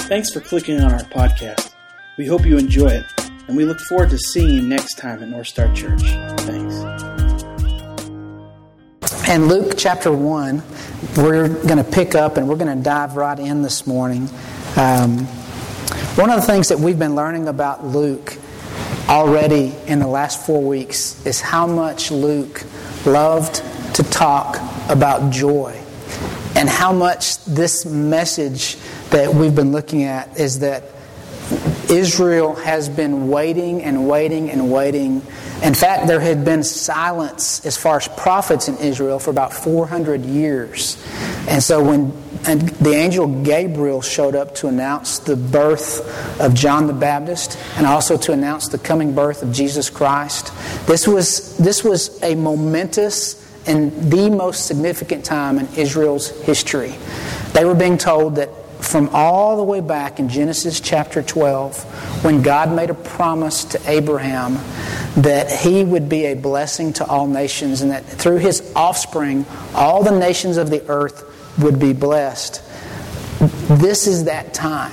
Thanks for clicking on our podcast. We hope you enjoy it, and we look forward to seeing you next time at North Star Church. Thanks. And Luke chapter 1, we're going to pick up and we're going to dive right in this morning. One of the things that we've been learning about Luke already in the last 4 weeks is how much Luke loved to talk about joy, and how much this message that we've been looking at is that Israel has been waiting and waiting and waiting. In fact, there had been silence as far as prophets in Israel for about 400 years. And so when the angel Gabriel showed up to announce the birth of John the Baptist and also to announce the coming birth of Jesus Christ, this was a momentous and the most significant time in Israel's history. They were being told that from all the way back in Genesis chapter 12, when God made a promise to Abraham that he would be a blessing to all nations and that through his offspring, all the nations of the earth would be blessed. This is that time.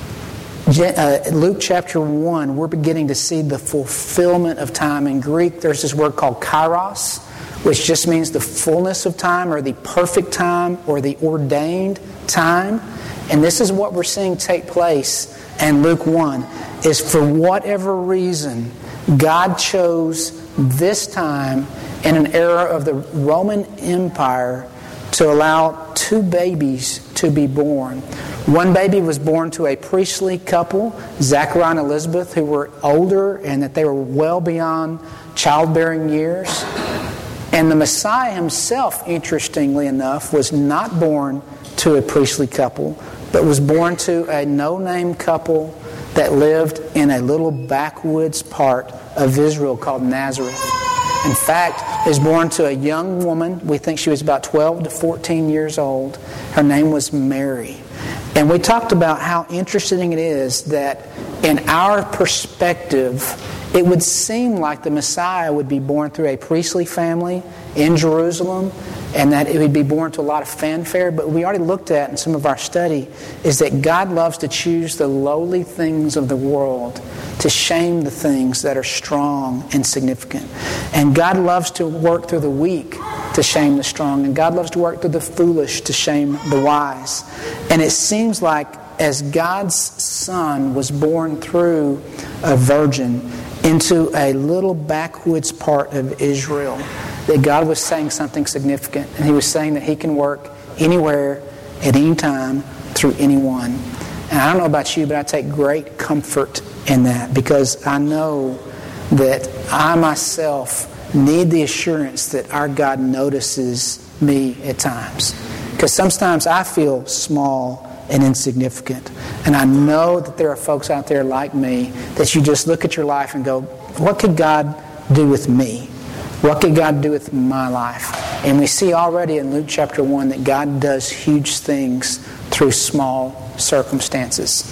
Luke chapter 1, we're beginning to see the fulfillment of time. In Greek, there's this word called kairos, which just means the fullness of time or the perfect time or the ordained time. And this is what we're seeing take place in Luke 1, is for whatever reason, God chose this time in an era of the Roman Empire to allow 2 babies to be born. One baby was born to a priestly couple, Zachariah and Elizabeth, who were older and that they were well beyond childbearing years. And the Messiah himself, interestingly enough, was not born to a priestly couple, but was born to a no-name couple that lived in a little backwoods part of Israel called Nazareth. In fact, he was born to a young woman. We think she was about 12 to 14 years old. Her name was Mary. And we talked about how interesting it is that in our perspective, it would seem like the Messiah would be born through a priestly family in Jerusalem, and that it would be born to a lot of fanfare. But we already looked at in some of our study is that God loves to choose the lowly things of the world to shame the things that are strong and significant. And God loves to work through the weak to shame the strong. And God loves to work through the foolish to shame the wise. And it seems like as God's Son was born through a virgin into a little backwoods part of Israel, that God was saying something significant. And He was saying that He can work anywhere, at any time, through anyone. And I don't know about you, but I take great comfort in that, because I know that I myself need the assurance that our God notices me at times. Because sometimes I feel small and insignificant. And I know that there are folks out there like me that you just look at your life and go, what could God do with me? What could God do with my life? And we see already in Luke chapter 1 that God does huge things through small circumstances.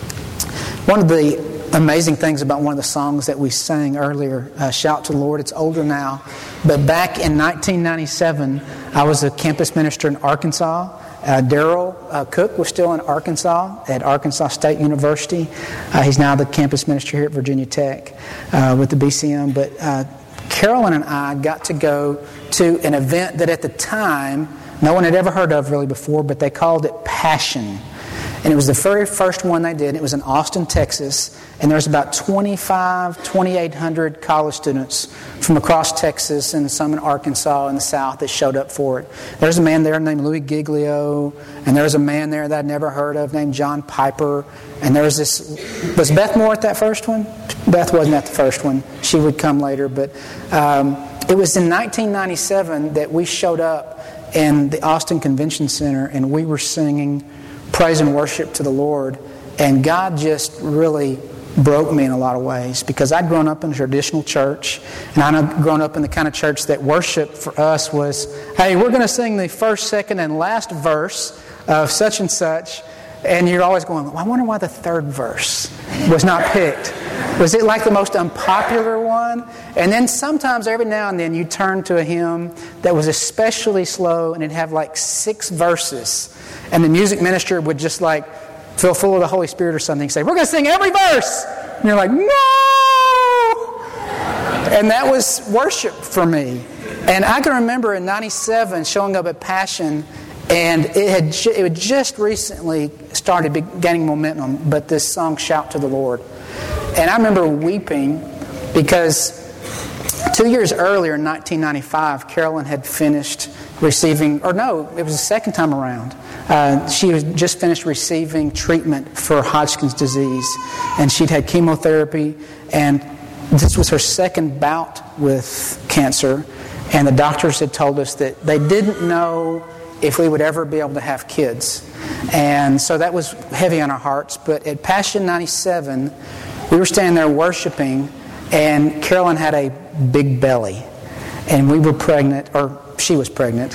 One of the amazing things about one of the songs that we sang earlier, Shout to the Lord, it's older now, but back in 1997, I was a campus minister in Arkansas. Daryl Cook was still in Arkansas at Arkansas State University. He's now the campus minister here at Virginia Tech with the BCM. But Carolyn and I got to go to an event that at the time no one had ever heard of really before, but they called it Passion. And it was the very first one they did. It was in Austin, Texas. And there was about 2,800 college students from across Texas and some in Arkansas and the South that showed up for it. There's a man there named Louis Giglio. And there was a man there that I'd never heard of named John Piper. And there was this... Was Beth Moore at that first one? Beth wasn't at the first one. She would come later. But it was in 1997 that we showed up in the Austin Convention Center and we were singing praise and worship to the Lord. And God just really broke me in a lot of ways, because I'd grown up in a traditional church, and I'd grown up in the kind of church that worship for us was, hey, we're going to sing the first, second, and last verse of such and such, and you're always going, well, I wonder why the third verse was not picked. Was it like the most unpopular one? And then sometimes, every now and then, you turn to a hymn that was especially slow, and it'd have like 6 verses. And the music minister would just like feel full of the Holy Spirit or something, say, we're going to sing every verse. And you're like, no! And that was worship for me. And I can remember in 97 showing up at Passion, and it had just recently started gaining momentum, but this song, Shout to the Lord. And I remember weeping because 2 years earlier, in 1995, Carolyn had finished receiving, or no, it was the second time around. She had just finished receiving treatment for Hodgkin's disease, and she'd had chemotherapy, and this was her second bout with cancer, and the doctors had told us that they didn't know if we would ever be able to have kids. And so that was heavy on our hearts. But at Passion 97, we were standing there worshiping, and Carolyn had a big belly. And we were pregnant, or she was pregnant,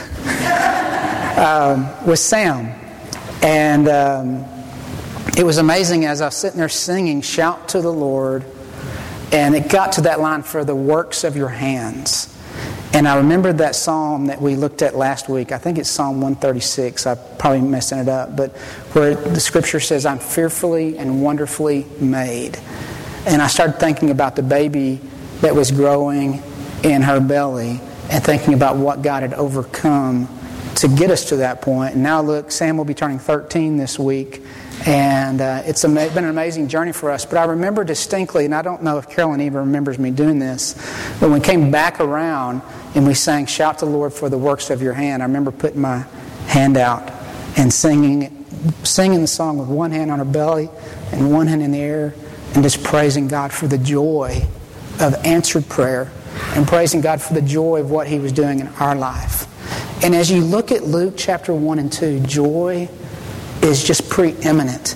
with Sam. And it was amazing as I was sitting there singing, Shout to the Lord, and it got to that line, for the works of your hands. And I remembered that psalm that we looked at last week. I think it's Psalm 136. I'm probably messing it up. But where the scripture says, I'm fearfully and wonderfully made. And I started thinking about the baby that was growing in her belly and thinking about what God had overcome to get us to that point. And now look, Sam will be turning 13 this week. And it's been an amazing journey for us. But I remember distinctly, and I don't know if Carolyn even remembers me doing this, but when we came back around and we sang, Shout to the Lord for the works of your hand, I remember putting my hand out and singing the song with one hand on her belly and one hand in the air, and just praising God for the joy of answered prayer and praising God for the joy of what He was doing in our life. And as you look at Luke chapter 1 and 2, joy is just preeminent.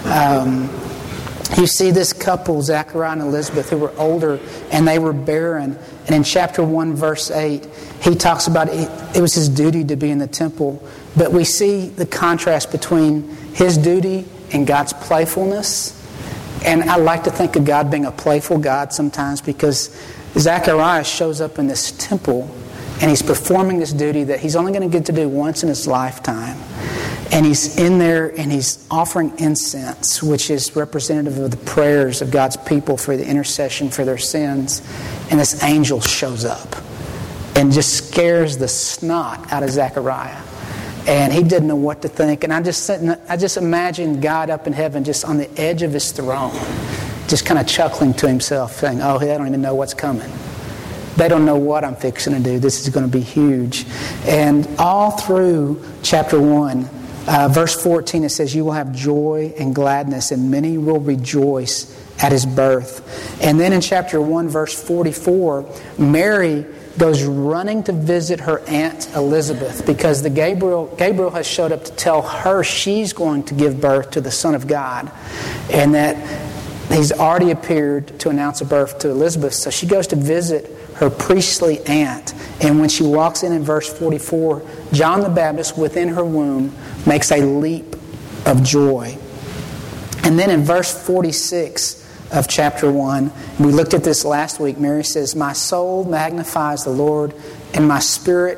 You see this couple, Zachariah and Elizabeth, who were older and they were barren. And in chapter 1, verse 8, he talks about it was his duty to be in the temple. But we see the contrast between his duty and God's playfulness. And I like to think of God being a playful God sometimes, because Zachariah shows up in this temple and he's performing this duty that he's only going to get to do once in his lifetime. And he's in there and he's offering incense, which is representative of the prayers of God's people for the intercession for their sins. And this angel shows up and just scares the snot out of Zechariah. And he didn't know what to think. And I just imagined God up in heaven, just on the edge of His throne, just kind of chuckling to Himself, saying, oh, they don't even know what's coming. They don't know what I'm fixing to do. This is going to be huge. And all through chapter 1, verse 14, it says, you will have joy and gladness, and many will rejoice at His birth. And then in chapter 1, verse 44, Mary goes running to visit her aunt Elizabeth, because the Gabriel has showed up to tell her she's going to give birth to the Son of God, and that He's already appeared to announce a birth to Elizabeth. So she goes to visit her priestly aunt, and when she walks in verse 44, John the Baptist within her womb makes a leap of joy. And then in verse 46 of chapter 1, we looked at this last week, Mary says, my soul magnifies the Lord, and my spirit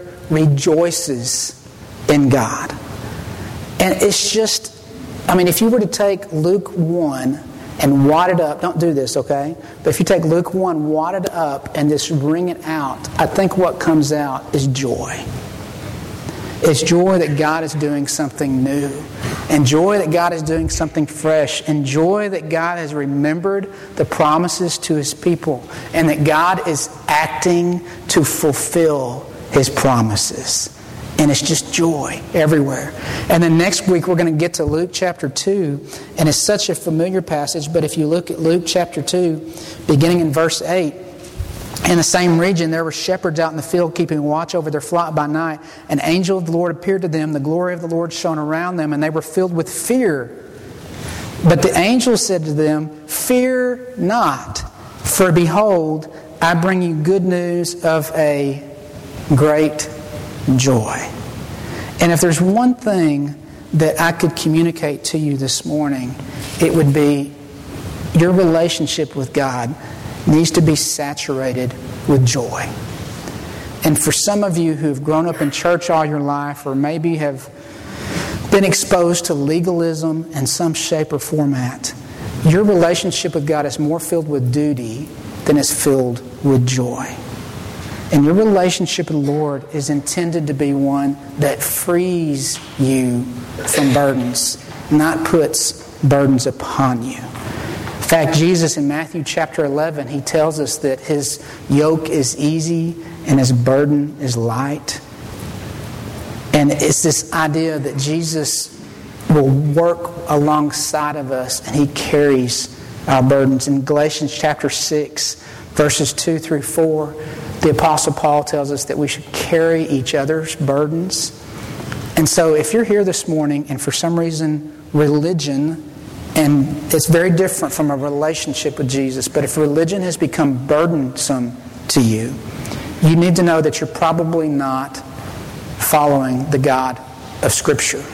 rejoices in God. And it's just, if you were to take Luke 1 and wad it up, don't do this, okay? But if you take Luke 1, wad it up, and just wring it out, I think what comes out is joy. It's joy that God is doing something new, and joy that God is doing something fresh, and joy that God has remembered the promises to His people, and that God is acting to fulfill His promises. And it's just joy everywhere. And then next week we're going to get to Luke chapter 2, and it's such a familiar passage, but if you look at Luke chapter 2, beginning in verse 8, in the same region, there were shepherds out in the field keeping watch over their flock by night. An angel of the Lord appeared to them. The glory of the Lord shone around them, and they were filled with fear. But the angel said to them, fear not, for behold, I bring you good news of a great joy. And if there's one thing that I could communicate to you this morning, it would be your relationship with God needs to be saturated with joy. And for some of you who've grown up in church all your life, or maybe have been exposed to legalism in some shape or format, your relationship with God is more filled with duty than it's filled with joy. And your relationship with the Lord is intended to be one that frees you from burdens, not puts burdens upon you. In fact, Jesus in Matthew chapter 11, He tells us that His yoke is easy and His burden is light. And it's this idea that Jesus will work alongside of us and He carries our burdens. In Galatians chapter 6, verses 2 through 4, the Apostle Paul tells us that we should carry each other's burdens. And so if you're here this morning and for some reason religion, and it's very different from a relationship with Jesus, but if religion has become burdensome to you, you need to know that you're probably not following the God of Scripture.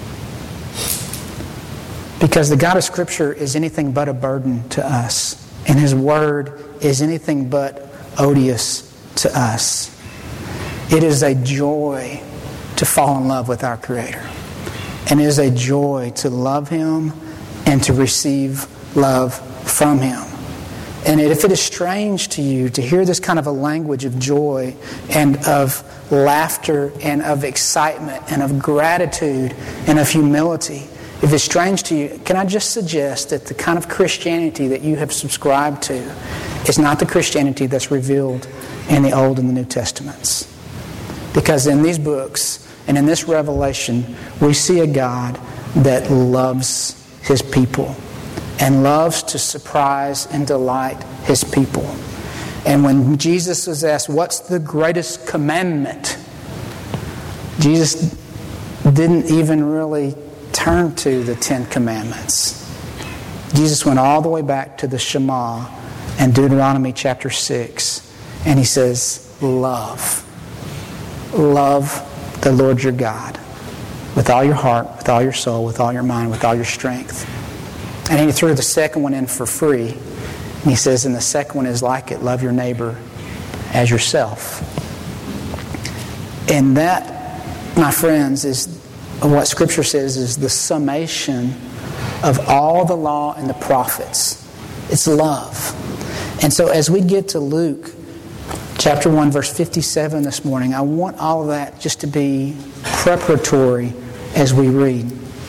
Because the God of Scripture is anything but a burden to us. And His Word is anything but odious to us. It is a joy to fall in love with our Creator. And it is a joy to love Him and to receive love from Him. And if it is strange to you to hear this kind of a language of joy and of laughter and of excitement and of gratitude and of humility, if it's strange to you, can I just suggest that the kind of Christianity that you have subscribed to is not the Christianity that's revealed in the Old and the New Testaments. Because in these books and in this revelation, we see a God that loves His people and loves to surprise and delight His people. And when Jesus was asked, what's the greatest commandment? Jesus didn't even really turn to the 10 Commandments. Jesus went all the way back to the Shema and Deuteronomy chapter 6. And He says, love. Love the Lord your God with all your heart, with all your soul, with all your mind, with all your strength. And He threw the second one in for free. And He says, and the second one is like it, love your neighbor as yourself. And that, my friends, is what Scripture says is the summation of all the law and the prophets. It's love. And so as we get to Luke chapter 1, verse 57 this morning, I want all of that just to be preparatory as we read.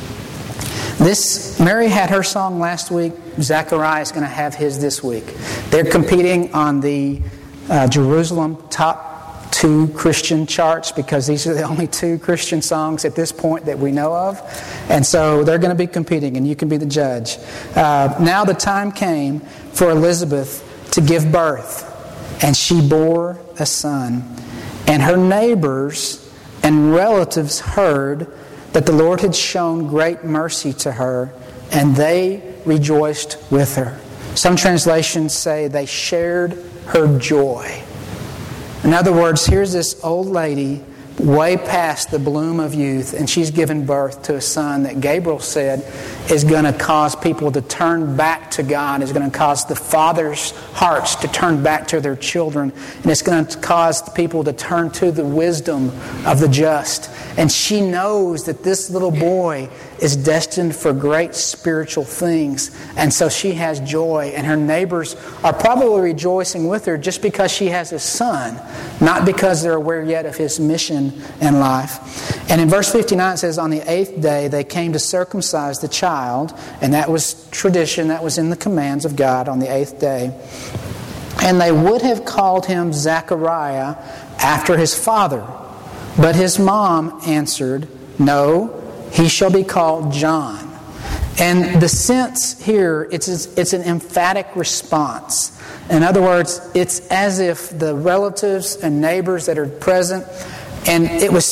Mary had her song last week. Zechariah is going to have his this week. They're competing on the Jerusalem top 2 Christian charts because these are the only 2 Christian songs at this point that we know of. And so they're going to be competing and you can be the judge. Now the time came for Elizabeth to give birth, and she bore a son. And her neighbors and relatives heard that the Lord had shown great mercy to her, and they rejoiced with her. Some translations say they shared her joy. In other words, here's this old lady way past the bloom of youth, and she's given birth to a son that Gabriel said is going to cause people to turn back to God, is going to cause the fathers' hearts to turn back to their children, and it's going to cause the people to turn to the wisdom of the just. And she knows that this little boy is destined for great spiritual things, and so she has joy, and her neighbors are probably rejoicing with her just because she has a son, not because they're aware yet of his mission in life. And in verse 59 it says, on the 8th day they came to circumcise the child, and that was tradition, that was in the commands of God on the 8th day. And they would have called him Zechariah after his father. But his mom answered, no, he shall be called John. And the sense here, it's an emphatic response. In other words, it's as if the relatives and neighbors that are present, and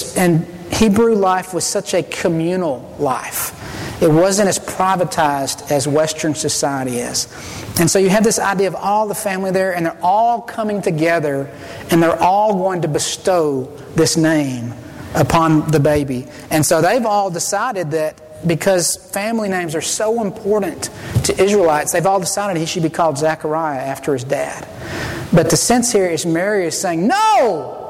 Hebrew life was such a communal life. It wasn't as privatized as Western society is. And so you have this idea of all the family there, and they're all coming together, and they're all going to bestow this name upon the baby. And so they've all decided that because family names are so important to Israelites, they've all decided he should be called Zechariah after his dad. But the sense here is Mary is saying, no!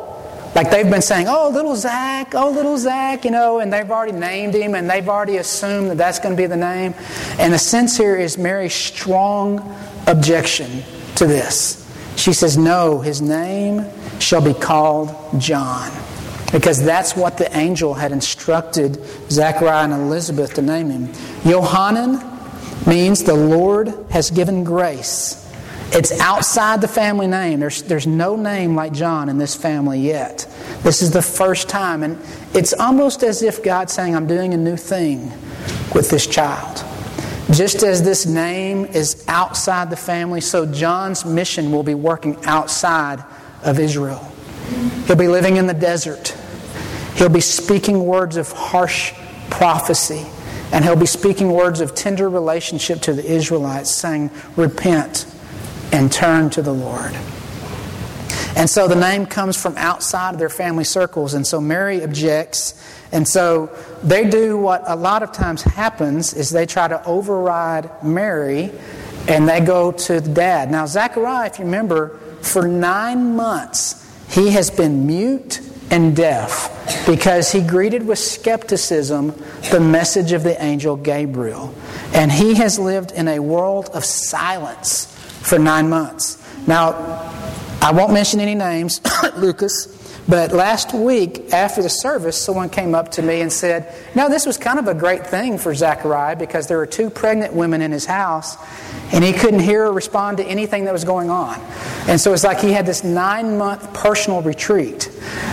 Like they've been saying, oh, little Zach, and they've already named him, and they've already assumed that that's going to be the name. And the sense here is Mary's strong objection to this. She says, no, his name shall be called John. Because that's what the angel had instructed Zechariah and Elizabeth to name him. Yohanan means the Lord has given grace. It's outside the family name. There's no name like John in this family yet. This is the first time. And it's almost as if God's saying, I'm doing a new thing with this child. Just as this name is outside the family, so John's mission will be working outside of Israel. He'll be living in the desert. He'll be speaking words of harsh prophecy. And he'll be speaking words of tender relationship to the Israelites, saying, repent and turn to the Lord. And so the name comes from outside of their family circles. And so Mary objects. And so they do what a lot of times happens, is they try to override Mary and they go to the dad. Now Zechariah, if you remember, for 9 months he has been mute and deaf because he greeted with skepticism the message of the angel Gabriel. And he has lived in a world of silence for 9 months. Now, I won't mention any names, Lucas, but last week after the service, someone came up to me and said, this was kind of a great thing for Zechariah because there were 2 pregnant women in his house and he couldn't hear or respond to anything that was going on. And so it's like he had this 9-month personal retreat.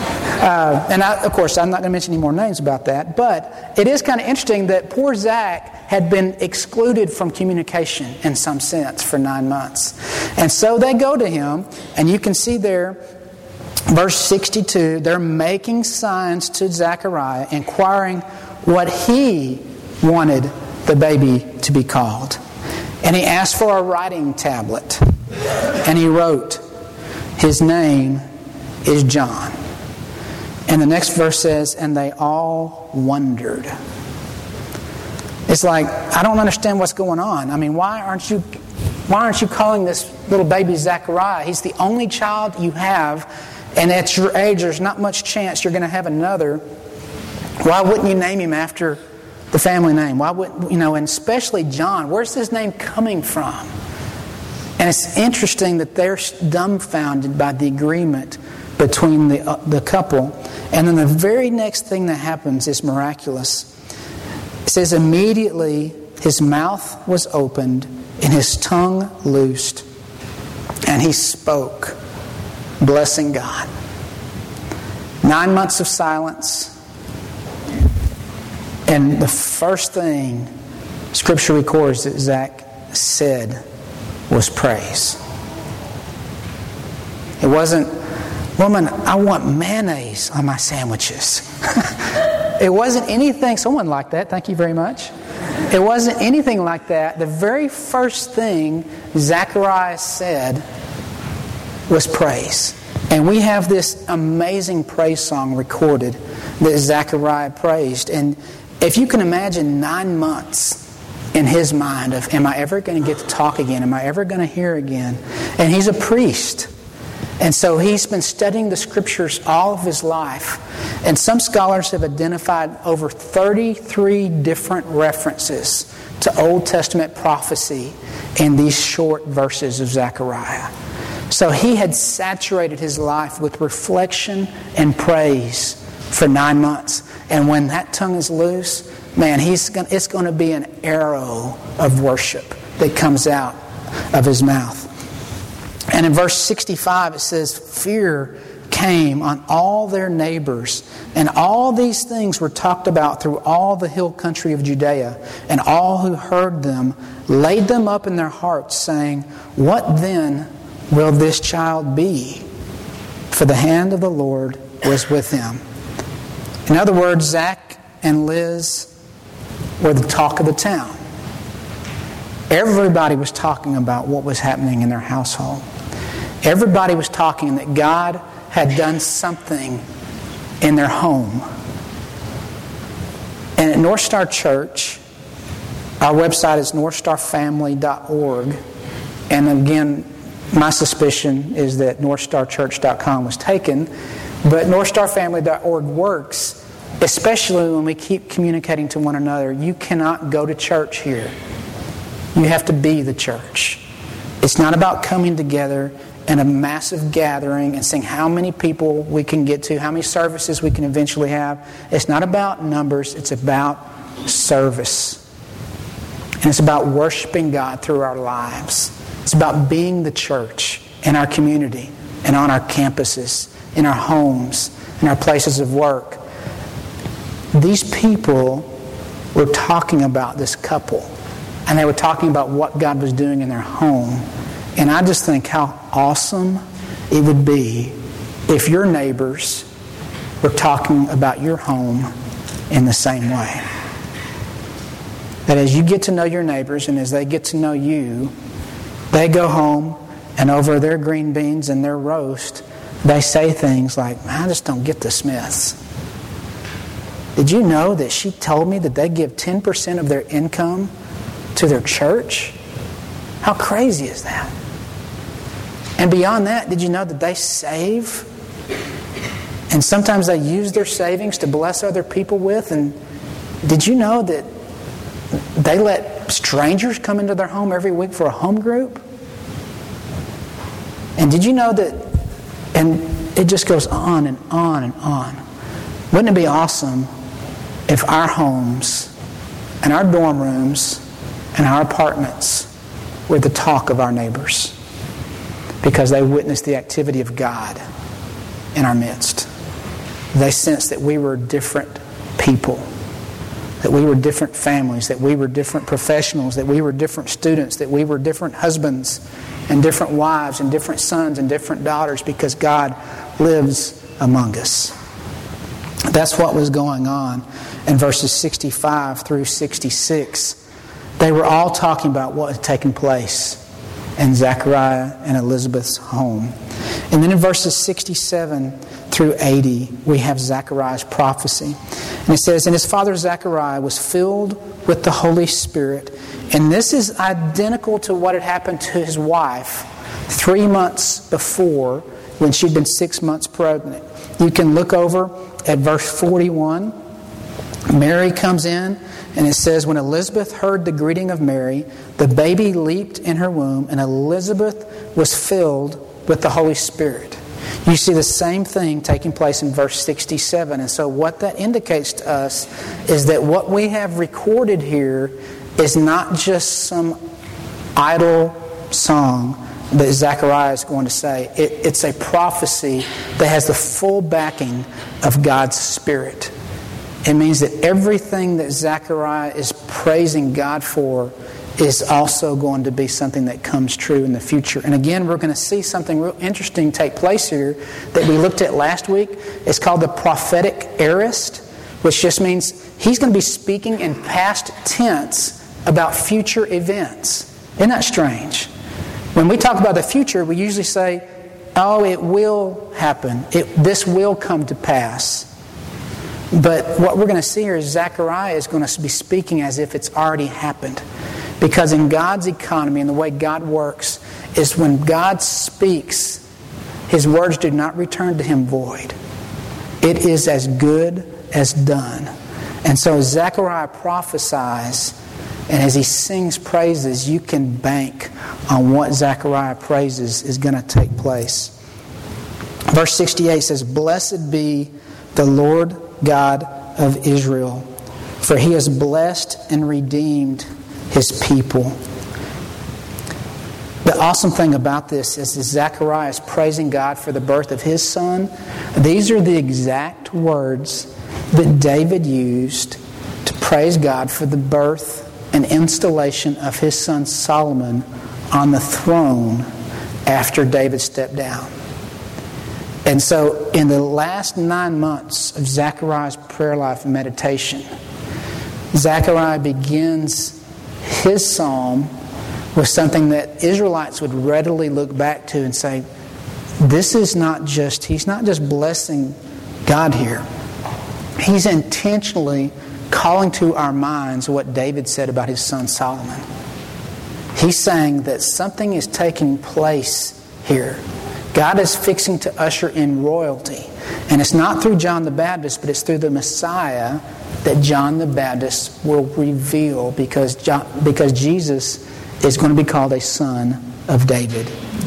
Of course, I'm not going to mention any more names about that, but it is kind of interesting that poor Zach had been excluded from communication in some sense for 9 months. And so they go to him, and you can see there, verse 62, they're making signs to Zechariah, inquiring what he wanted the baby to be called. And he asked for a writing tablet, and he wrote, his name is John. And the next verse says, and they all wondered. It's like, I don't understand what's going on. I mean, why aren't you calling this little baby Zechariah? He's the only child you have, and at your age, there's not much chance you're going to have another. Why wouldn't you name him after the family name? Why wouldn't, and especially John, where's this name coming from? And it's interesting that they're dumbfounded by the agreement between the couple. And then the very next thing that happens is miraculous. It says, immediately his mouth was opened and his tongue loosed, and he spoke, blessing God. 9 months of silence. And the first thing Scripture records that Zach said was praise. It wasn't, woman, I want mayonnaise on my sandwiches. It wasn't anything, someone like that, thank you very much. It wasn't anything like that. The very first thing Zechariah said was praise. And we have this amazing praise song recorded that Zechariah praised. And if you can imagine 9 months in his mind of, am I ever going to get to talk again? Am I ever going to hear again? And he's a priest. And so he's been studying the Scriptures all of his life. And some scholars have identified over 33 different references to Old Testament prophecy in these short verses of Zechariah. So he had saturated his life with reflection and praise for 9 months. And when that tongue is loose, man, it's going to be an arrow of worship that comes out of his mouth. And in verse 65 it says, fear came on all their neighbors, and all these things were talked about through all the hill country of Judea, and all who heard them laid them up in their hearts, saying, what then will this child be? For the hand of the Lord was with him. In other words, Zach and Liz were the talk of the town. Everybody was talking about what was happening in their household. Everybody was talking that God had done something in their home. And at North Star Church, our website is northstarfamily.org. And again, my suspicion is that northstarchurch.com was taken. But NorthstarFamily.org works, especially when we keep communicating to one another. You cannot go to church here. You have to be the church. It's not about coming together in a massive gathering and seeing how many people we can get to, how many services we can eventually have. It's not about numbers. It's about service. And it's about worshiping God through our lives. It's about being the church in our community and on our campuses, in our homes, in our places of work. These people were talking about this couple, and they were talking about what God was doing in their home. And I just think how awesome it would be if your neighbors were talking about your home in the same way. That as you get to know your neighbors and as they get to know you, they go home and over their green beans and their roast, they say things like, I just don't get the Smiths. Did you know that she told me that they give 10% of their income to their church? How crazy is that? And beyond that, did you know that they save? And sometimes they use their savings to bless other people with. And did you know that they let strangers come into their home every week for a home group? And did you know that, and it just goes on and on and on. Wouldn't it be awesome if our homes and our dorm rooms and our apartments were the talk of our neighbors? Because they witnessed the activity of God in our midst. They sensed that we were different people, that we were different families, that we were different professionals, that we were different students, that we were different husbands and different wives and different sons and different daughters, because God lives among us. That's what was going on in verses 65 through 66. They were all talking about what had taken place in Zechariah and Elizabeth's home. And then in verses 67 through 80, we have Zechariah's prophecy. And it says, and his father Zechariah was filled with the Holy Spirit. And this is identical to what had happened to his wife 3 months before, when she'd been 6 months pregnant. You can look over at verse 41. Mary comes in, and it says, when Elizabeth heard the greeting of Mary, the baby leaped in her womb, and Elizabeth was filled with the Holy Spirit. You see the same thing taking place in verse 67. And so what that indicates to us is that what we have recorded here is not just some idle song that Zechariah is going to say. It's a prophecy that has the full backing of God's Spirit. It means that everything that Zechariah is praising God for is also going to be something that comes true in the future. And again, we're going to see something real interesting take place here that we looked at last week. It's called the prophetic aorist, which just means he's going to be speaking in past tense about future events. Isn't that strange? When we talk about the future, we usually say, oh, it will happen. This will come to pass. But what we're going to see here is Zechariah is going to be speaking as if it's already happened. Because in God's economy and the way God works is when God speaks, His words do not return to Him void. It is as good as done. And so Zechariah prophesies, and as he sings praises, you can bank on what Zechariah praises is going to take place. Verse 68 says, blessed be the Lord God of Israel, for He has blessed and redeemed His people. The awesome thing about this is that Zechariah is praising God for the birth of his son. These are the exact words that David used to praise God for the birth and installation of his son Solomon on the throne after David stepped down. And so in the last 9 months of Zechariah's prayer life and meditation, Zechariah begins his psalm with something that Israelites would readily look back to and say, he's not just blessing God here. He's intentionally calling to our minds what David said about his son Solomon. He's saying that something is taking place here. God is fixing to usher in royalty. And it's not through John the Baptist, but it's through the Messiah that John the Baptist will reveal, because Jesus is going to be called a son of David.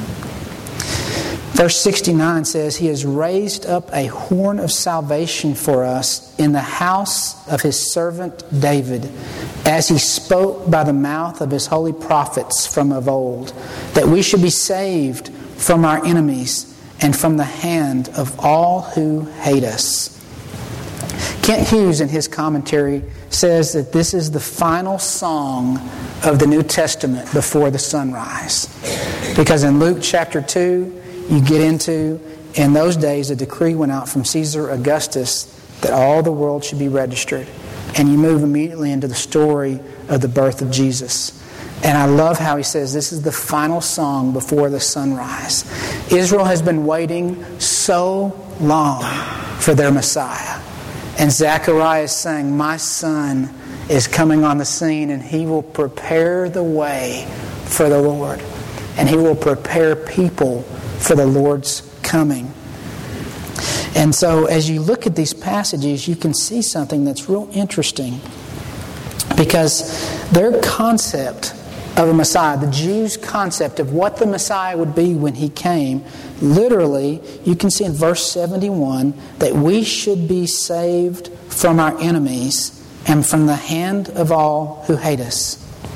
Verse 69 says, He has raised up a horn of salvation for us in the house of His servant David, as He spoke by the mouth of His holy prophets from of old, that we should be saved from our enemies and from the hand of all who hate us. Kent Hughes, in his commentary, says that this is the final song of the New Testament before the sunrise. Because in Luke chapter 2, you get into, in those days, a decree went out from Caesar Augustus that all the world should be registered. And you move immediately into the story of the birth of Jesus. And I love how he says this is the final song before the sunrise. Israel has been waiting so long for their Messiah. And Zechariah is saying, my son is coming on the scene, and he will prepare the way for the Lord. And he will prepare people for the Lord's coming. And so as you look at these passages, you can see something that's real interesting. Because their concept of a Messiah, the Jews' concept of what the Messiah would be when He came, literally, you can see in verse 71 that we should be saved from our enemies and from the hand of all who hate us.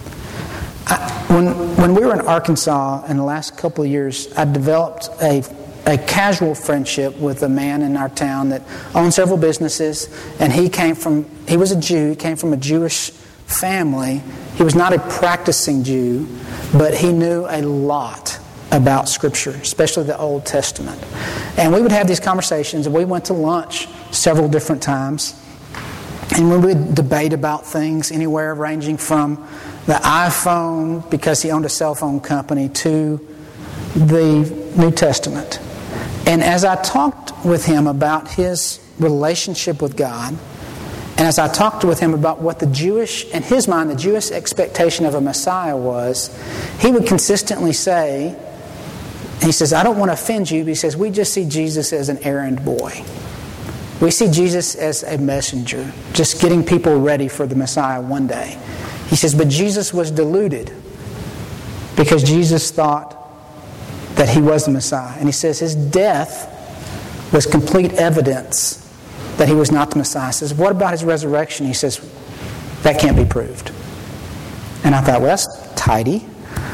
When we were in Arkansas in the last couple of years, I developed a casual friendship with a man in our town that owned several businesses, and he was a Jew, he came from a Jewish family. He was not a practicing Jew, but he knew a lot about Scripture, especially the Old Testament. And we would have these conversations, and we went to lunch several different times, and we would debate about things anywhere ranging from the iPhone, because he owned a cell phone company, to the New Testament. And as I talked with him about his relationship with God, and as I talked with him about what in his mind, the Jewish expectation of a Messiah was, he would consistently say, he says, I don't want to offend you, but he says, we just see Jesus as an errand boy. We see Jesus as a messenger, just getting people ready for the Messiah one day. He says, but Jesus was deluded because Jesus thought that He was the Messiah. And he says His death was complete evidence that He was not the Messiah. He says, what about His resurrection? He says, that can't be proved. And I thought, well, that's tidy.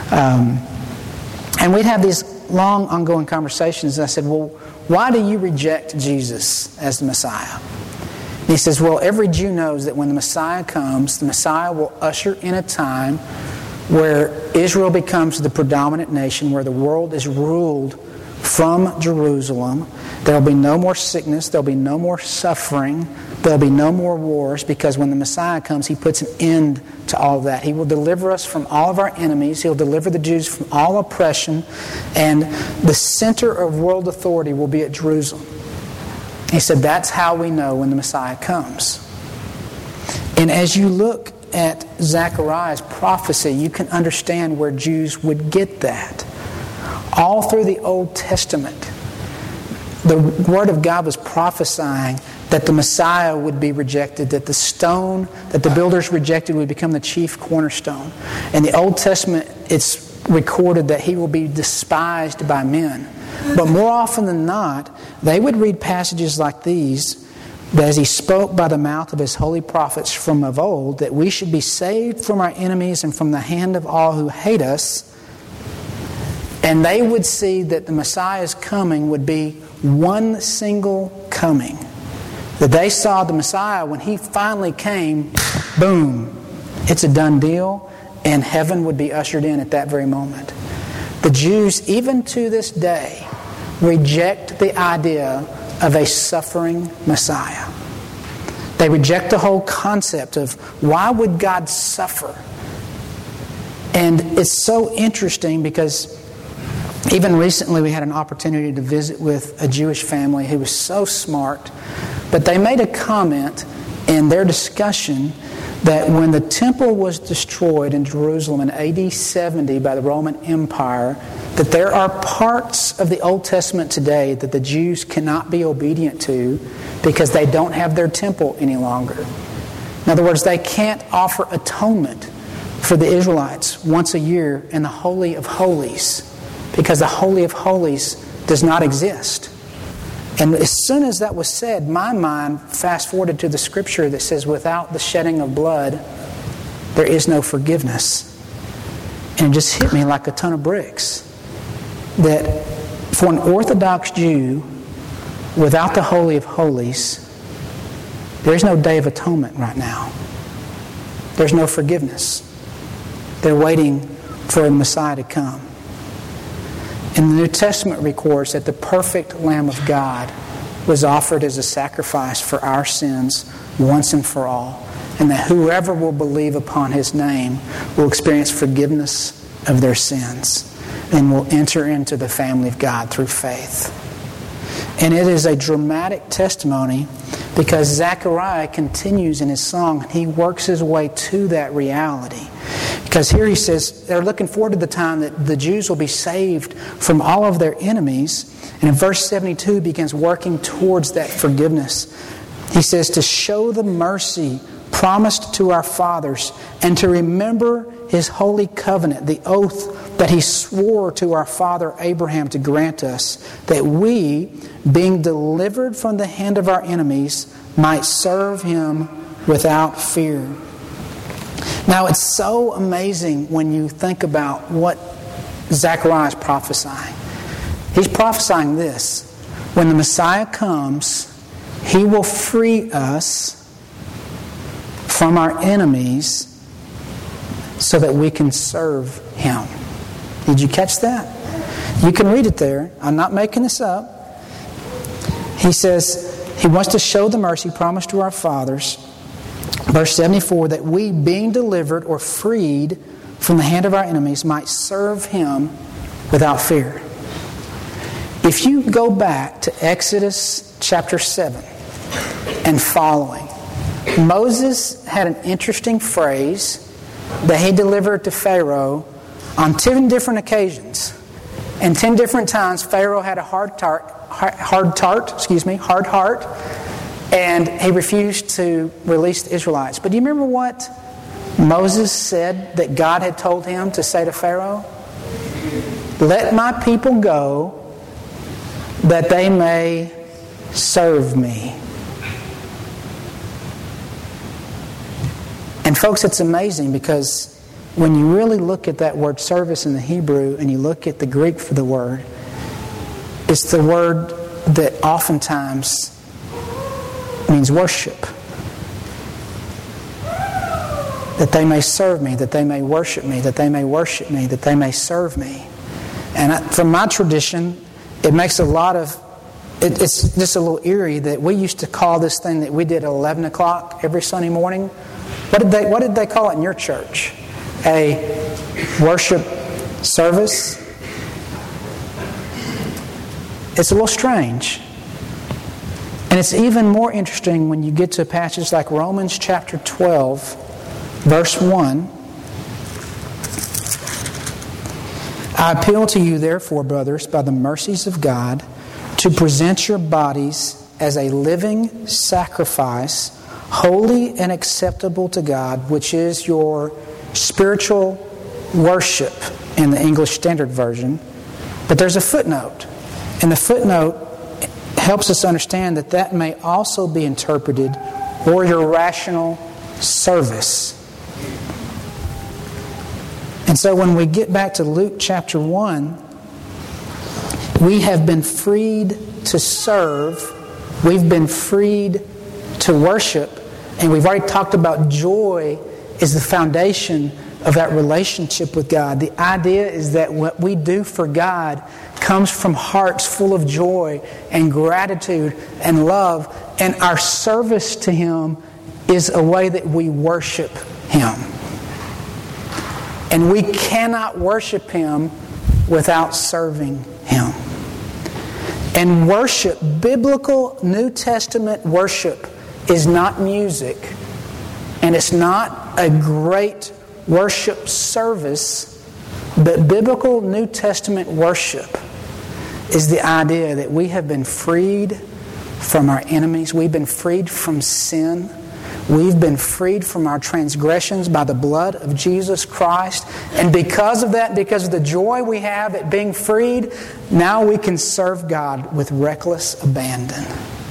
And we'd have these long, ongoing conversations. And I said, well, why do you reject Jesus as the Messiah? And he says, well, every Jew knows that when the Messiah comes, the Messiah will usher in a time where Israel becomes the predominant nation, where the world is ruled from Jerusalem. There will be no more sickness. There will be no more suffering. There will be no more wars, because when the Messiah comes, He puts an end to all of that. He will deliver us from all of our enemies. He'll deliver the Jews from all oppression. And the center of world authority will be at Jerusalem. He said that's how we know when the Messiah comes. And as you look at Zechariah's prophecy, you can understand where Jews would get that. All through the Old Testament, the Word of God was prophesying that the Messiah would be rejected, that the stone that the builders rejected would become the chief cornerstone. In the Old Testament, it's recorded that He will be despised by men. But more often than not, they would read passages like these, that as He spoke by the mouth of His holy prophets from of old, that we should be saved from our enemies and from the hand of all who hate us. And they would see that the Messiah's coming would be one single coming. That they saw the Messiah, when He finally came, boom, it's a done deal, and heaven would be ushered in at that very moment. The Jews, even to this day, reject the idea of a suffering Messiah. They reject the whole concept of why would God suffer? And it's so interesting because even recently we had an opportunity to visit with a Jewish family who was so smart, but they made a comment in their discussion that when the temple was destroyed in Jerusalem in AD 70 by the Roman Empire, that there are parts of the Old Testament today that the Jews cannot be obedient to because they don't have their temple any longer. In other words, they can't offer atonement for the Israelites once a year in the Holy of Holies because the Holy of Holies does not exist. And as soon as that was said, my mind fast-forwarded to the scripture that says, without the shedding of blood, there is no forgiveness. And it just hit me like a ton of bricks. That for an Orthodox Jew, without the Holy of Holies, there is no Day of Atonement right now. There's no forgiveness. They're waiting for a Messiah to come. And the New Testament records that the perfect Lamb of God was offered as a sacrifice for our sins once and for all, and that whoever will believe upon His name will experience forgiveness of their sins and will enter into the family of God through faith. And it is a dramatic testimony because Zechariah continues in his song. He works his way to that reality. Because here he says they're looking forward to the time that the Jews will be saved from all of their enemies. And in verse 72 he begins working towards that forgiveness. He says, to show the mercy promised to our fathers and to remember His holy covenant, the oath that He swore to our father Abraham to grant us, that we, being delivered from the hand of our enemies, might serve Him without fear. Now, it's so amazing when you think about what Zechariah is prophesying. He's prophesying this. When the Messiah comes, He will free us from our enemies so that we can serve Him. Did you catch that? You can read it there. I'm not making this up. He says He wants to show the mercy promised to our fathers. Verse 74, that we, being delivered or freed from the hand of our enemies, might serve Him without fear. If you go back to Exodus chapter 7 and following, Moses had an interesting phrase that he delivered to Pharaoh on 10 different occasions. And 10 different times Pharaoh had a hard heart, and he refused to release the Israelites. But do you remember what Moses said that God had told him to say to Pharaoh? Let my people go that they may serve me. And folks, it's amazing because when you really look at that word service in the Hebrew and you look at the Greek for the word, it's the word that oftentimes means worship. That they may serve me, that they may worship me, that they may worship me, that they may serve me. And from my tradition, it makes a lot of... It's just a little eerie that we used to call this thing that we did at 11 o'clock every Sunday morning. What did they call it in your church? A worship service? It's a little strange. And it's even more interesting when you get to a passage like Romans chapter 12, verse 1. I appeal to you, therefore, brothers, by the mercies of God, to present your bodies as a living sacrifice, holy and acceptable to God, which is your spiritual worship in the English Standard Version. But there's a footnote. And the footnote helps us understand that that may also be interpreted, or your rational service. And so when we get back to Luke chapter 1, we have been freed to serve. We've been freed to worship. And we've already talked about joy is the foundation of that relationship with God. The idea is that what we do for God comes from hearts full of joy and gratitude and love. And our service to Him is a way that we worship Him. And we cannot worship Him without serving Him. And worship, biblical New Testament worship, is not music. And it's not a great worship service, but biblical New Testament worship is the idea that we have been freed from our enemies. We've been freed from sin. We've been freed from our transgressions by the blood of Jesus Christ. And because of that, because of the joy we have at being freed, now we can serve God with reckless abandon.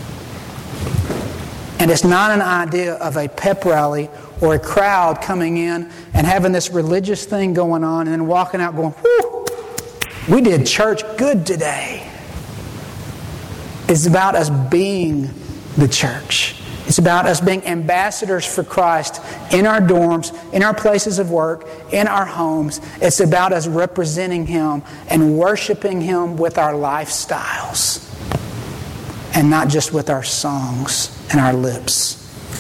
And it's not an idea of a pep rally or a crowd coming in and having this religious thing going on and then walking out going, whew, we did church good today. It's about us being the church. It's about us being ambassadors for Christ in our dorms, in our places of work, in our homes. It's about us representing Him and worshiping Him with our lifestyles and not just with our songs and our lips.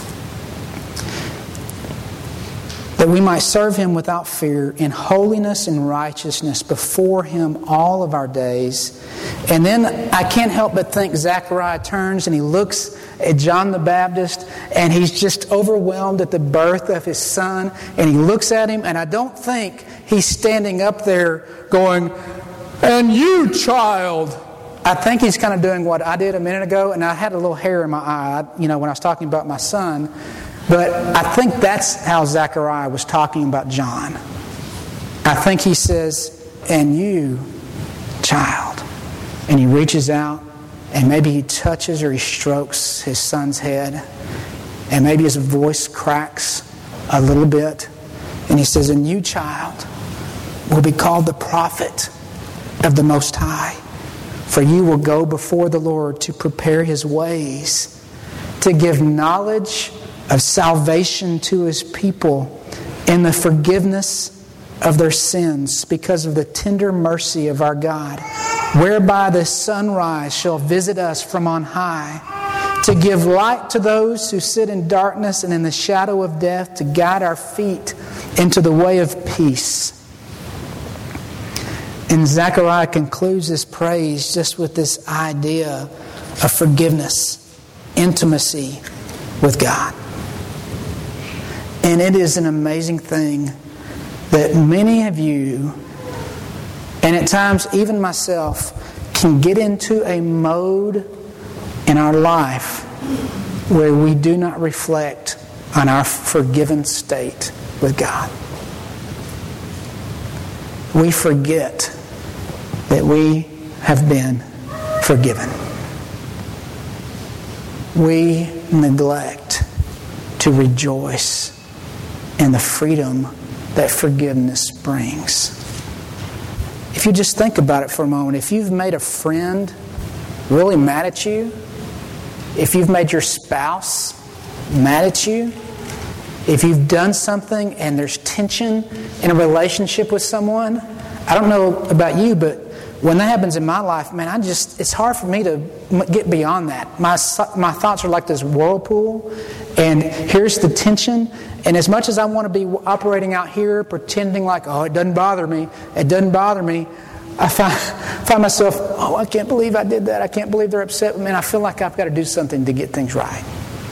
That we might serve Him without fear in holiness and righteousness before Him all of our days. And then I can't help but think Zechariah turns and he looks at John the Baptist and he's just overwhelmed at the birth of his son. And he looks at him and I don't think he's standing up there going, "And you, child." I think he's kind of doing what I did a minute ago, and I had a little hair in my eye, when I was talking about my son. But I think that's how Zechariah was talking about John. I think he says, "And you, child." And he reaches out, and maybe he touches or he strokes his son's head. And maybe his voice cracks a little bit. And he says, "And you, child, will be called the prophet of the Most High. For you will go before the Lord to prepare His ways, to give knowledge of salvation to His people and the forgiveness of their sins because of the tender mercy of our God, whereby the sunrise shall visit us from on high, to give light to those who sit in darkness and in the shadow of death, to guide our feet into the way of peace." And Zechariah concludes his praise just with this idea of forgiveness, intimacy with God. And it is an amazing thing that many of you, and at times even myself, can get into a mode in our life where we do not reflect on our forgiven state with God. We forget that we have been forgiven. We neglect to rejoice in the freedom that forgiveness brings. If you just think about it for a moment, if you've made a friend really mad at you, if you've made your spouse mad at you, if you've done something and there's tension in a relationship with someone, I don't know about you, but when that happens in my life, man, it's hard for me to get beyond that. My thoughts are like this whirlpool, and here's the tension. And as much as I want to be operating out here, pretending like, "Oh, it doesn't bother me, I find myself, "Oh, I can't believe I did that. I can't believe they're upset with me. And I feel like I've got to do something to get things right."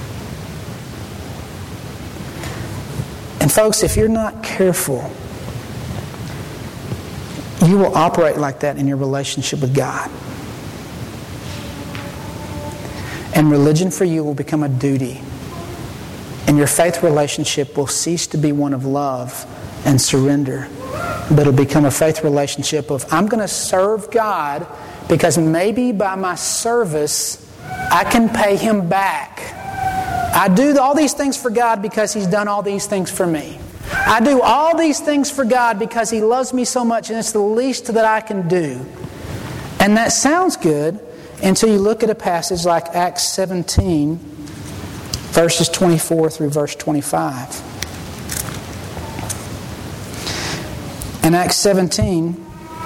And folks, if you're not careful, you will operate like that in your relationship with God. And religion for you will become a duty. And your faith relationship will cease to be one of love and surrender. But it'll become a faith relationship of, I'm going to serve God because maybe by my service I can pay Him back. I do all these things for God because He's done all these things for me. I do all these things for God because He loves me so much, and it's the least that I can do. And that sounds good until you look at a passage like Acts 17, verses 24 through verse 25. In Acts 17,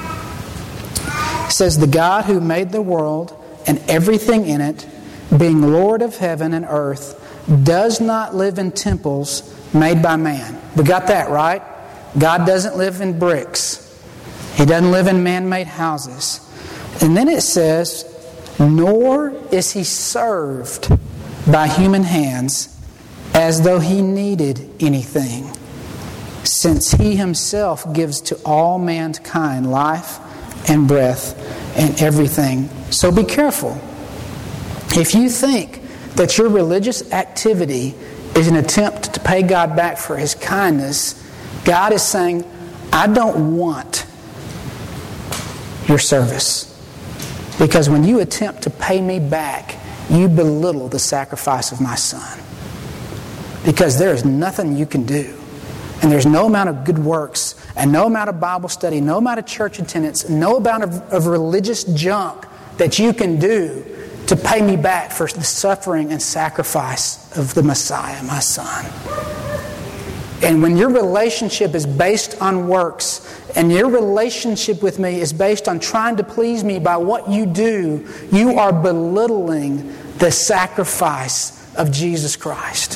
it says, "The God who made the world and everything in it, being Lord of heaven and earth, does not live in temples made by man." We got that, right? God doesn't live in bricks. He doesn't live in man-made houses. And then it says, "Nor is He served by human hands, as though he needed anything, since he himself gives to all mankind life and breath and everything. So be careful. If you think that your religious activity is an attempt to pay God back for His kindness, God is saying, I don't want your service. Because when you attempt to pay me back, you belittle the sacrifice of my Son. Because there is nothing you can do. And there's no amount of good works, and no amount of Bible study, no amount of church attendance, no amount of religious junk that you can do to pay me back for the suffering and sacrifice of the Messiah, my Son. And when your relationship is based on works, and your relationship with me is based on trying to please me by what you do, you are belittling the sacrifice of Jesus Christ.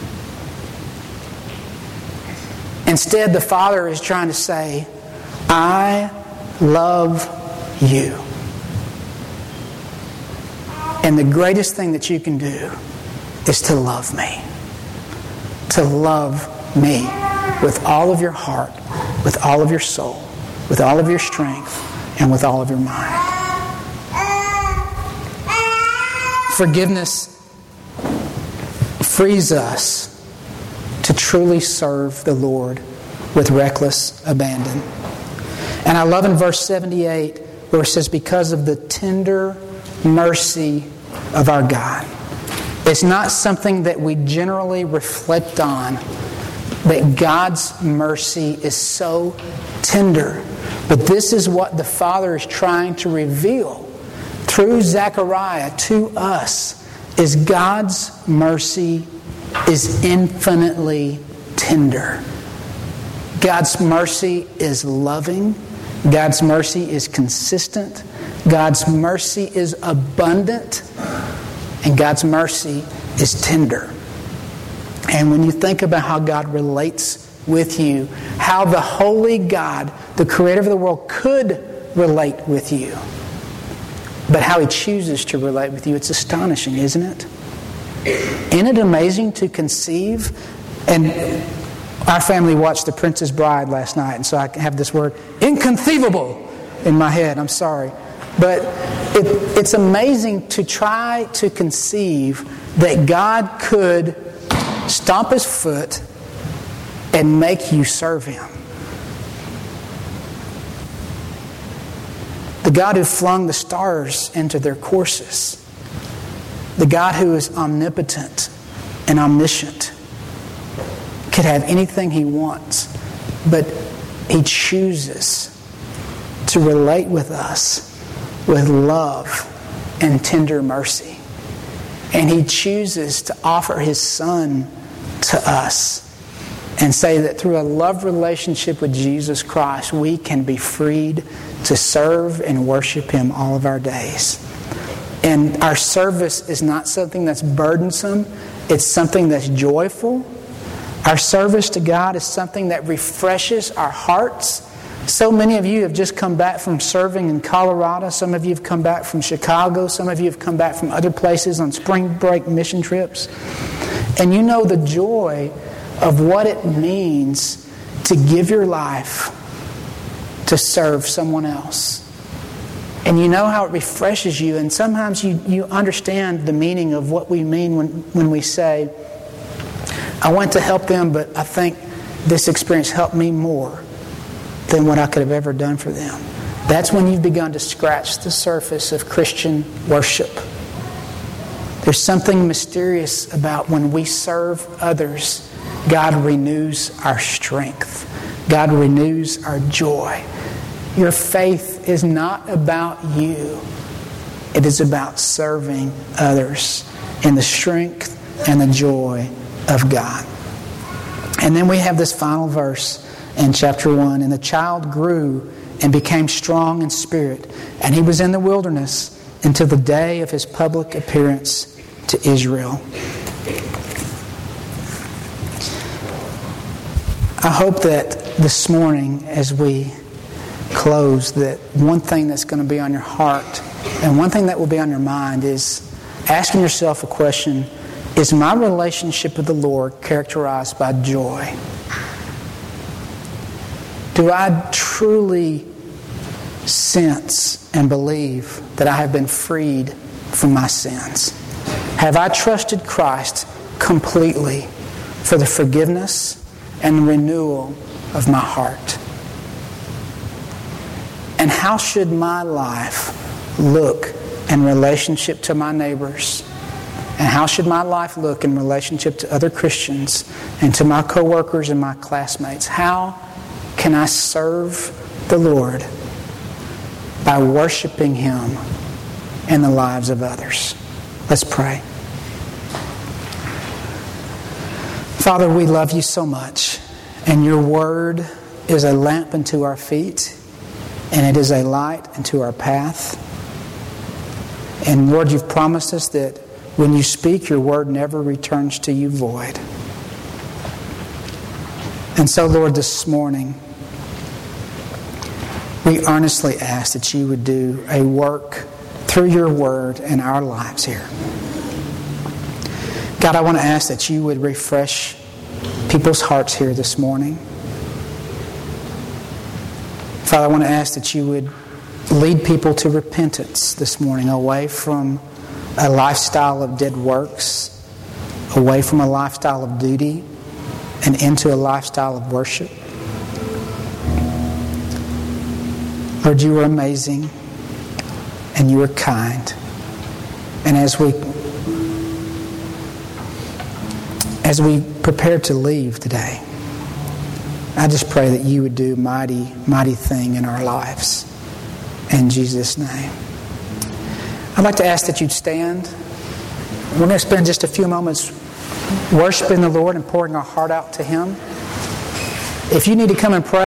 Instead, the Father is trying to say, I love you. And the greatest thing that you can do is to love me. To love me with all of your heart, with all of your soul, with all of your strength, and with all of your mind. Forgiveness frees us to truly serve the Lord with reckless abandon. And I love in verse 78 where it says, because of the tender mercy of our God. It's not something that we generally reflect on, that God's mercy is so tender. But this is what the Father is trying to reveal through Zechariah to us, is God's mercy is infinitely tender. God's mercy is loving. God's mercy is consistent. God's mercy is abundant. And God's mercy is tender. And when you think about how God relates with you, how the holy God, the creator of the world, could relate with you, but how He chooses to relate with you, it's astonishing, isn't it? Isn't it amazing to conceive? And our family watched The Princess Bride last night, and so I have this word, inconceivable, in my head. I'm sorry. But it's amazing to try to conceive that God could stomp His foot and make you serve Him. The God who flung the stars into their courses. The God who is omnipotent and omniscient could have anything He wants, but He chooses to relate with us with love and tender mercy. And He chooses to offer His Son to us and say that through a love relationship with Jesus Christ, we can be freed to serve and worship Him all of our days. And our service is not something that's burdensome. It's something that's joyful. Our service to God is something that refreshes our hearts. So many of you have just come back from serving in Colorado. Some of you have come back from Chicago. Some of you have come back from other places on spring break mission trips. And you know the joy of what it means to give your life to serve someone else. And you know how it refreshes you. And sometimes you understand the meaning of what we mean when we say, I went to help them, but I think this experience helped me more than what I could have ever done for them. That's when you've begun to scratch the surface of Christian worship. There's something mysterious about when we serve others, God renews our strength. God renews our joy. Your faith is not about you. It is about serving others in the strength and the joy of God. And then we have this final verse in chapter 1. And the child grew and became strong in spirit, and he was in the wilderness until the day of his public appearance to Israel. I hope that this morning, as we close, that one thing that's going to be on your heart and one thing that will be on your mind is asking yourself a question: Is my relationship with the Lord characterized by joy? Do I truly sense and believe that I have been freed from my sins? Have I trusted Christ completely for the forgiveness and renewal of my heart? And how should my life look in relationship to my neighbors? And how should my life look in relationship to other Christians and to my co-workers and my classmates? How can I serve the Lord by worshiping Him in the lives of others? Let's pray. Father, we love You so much, and Your Word is a lamp unto our feet, and it is a light unto our path. And Lord, You've promised us that when You speak, Your Word never returns to You void. And so, Lord, this morning, we earnestly ask that You would do a work through Your Word in our lives here. God, I want to ask that You would refresh people's hearts here this morning. Father, I want to ask that You would lead people to repentance this morning, away from a lifestyle of dead works, away from a lifestyle of duty, and into a lifestyle of worship. Lord, You are amazing, and You are kind. And as we prepare to leave today, I just pray that You would do a mighty, mighty thing in our lives. In Jesus' name. I'd like to ask that you'd stand. We're going to spend just a few moments worshiping the Lord and pouring our heart out to Him. If you need to come and pray,